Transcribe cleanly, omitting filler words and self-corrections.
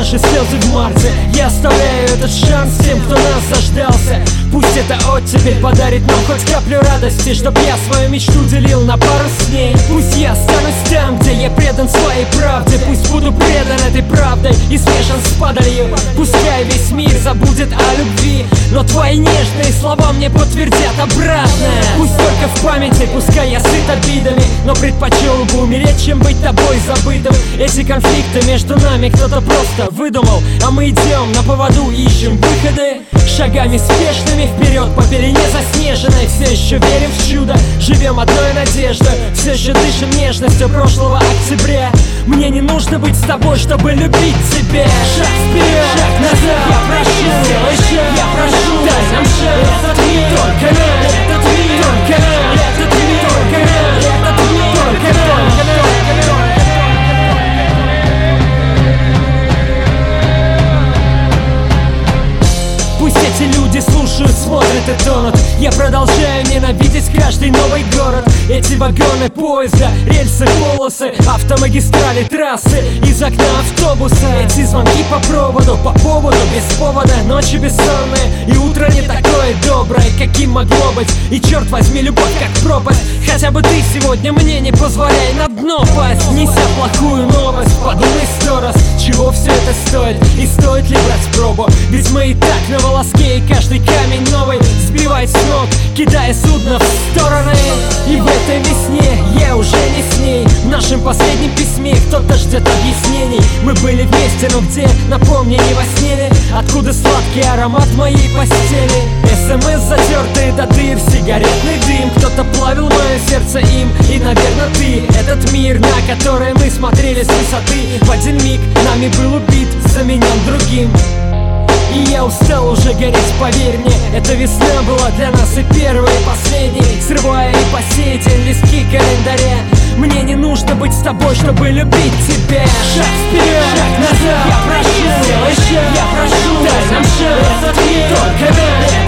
наши слезы в марте. Я оставляю этот шанс тем, кто нас заждался. Пусть эта оттепель подарит нам хоть каплю радости, чтоб я свою мечту делил на пару с ней. Пусть я останусь там, где я предан своей правде. Пусть буду предан этой правдой и смешан с падалью. Пускай весь мир забудет о любви, но твои нежные слова мне подтвердят обратное. Пусть только в памяти, пускай я сыт обидами, но предпочел бы умереть, чем быть тобой забытым. Эти конфликты между нами кто-то просто выдумал, а мы идем на поводу, ищем выходы. Шагами спешными вперед по пелене заснеженной. Все еще верим в чудо, живем одной надеждой. Все еще дышим нежностью прошлого октября. Мне не нужно быть с тобой, чтобы любить тебя. Шаг вперед, шаг назад, я прошу, сделай шаг, я прошу, дай нам шаг. Этот мир, только нам, этот мир, только нам, этот мир, только нам, этот мир, только нам, только нам. Пусть эти люди слушают, смотрят и тонут. Я продолжаю ненавидеть каждый новый город. Эти вагоны поезда, рельсы, полосы, автомагистрали, трассы, из окна автобуса. Эти звонки по проводу, по поводу, без повода. Ночи бессонные и утро не такое доброе, каким могло быть. И черт возьми, любовь как пропасть. Хотя бы ты сегодня мне не позволяй на дно пасть. Неся плохую новость, подумай 100 раз, чего все это стоит и стоит ли брать пробу. Ведь мы и так на волоске, и каждый камень новый сбивает с ног, кидая судно в стороны. И в этой весне я уже не с ней. В нашем последнем письме кто-то ждет объяснений. Мы были вместе, но где? Напомни, не во сне ли? Откуда сладкий аромат моей постели? СМС затертые до дыр, сигаретный дым. Кто-то плавил мое сердце им. И, наверное, ты, этот мир, на который мы смотрели с высоты, в один миг нами был убит, заменен другим. И я устал уже гореть, поверь мне. Эта весна была для нас и первой, и последней. Срывая и по сей день листки календаря. Мне не нужно быть с тобой, чтобы любить тебя. Шаг вперед, шаг назад, я прошу, сделай шаг, я прошу, дай нам шаг. Этот мир, только нам.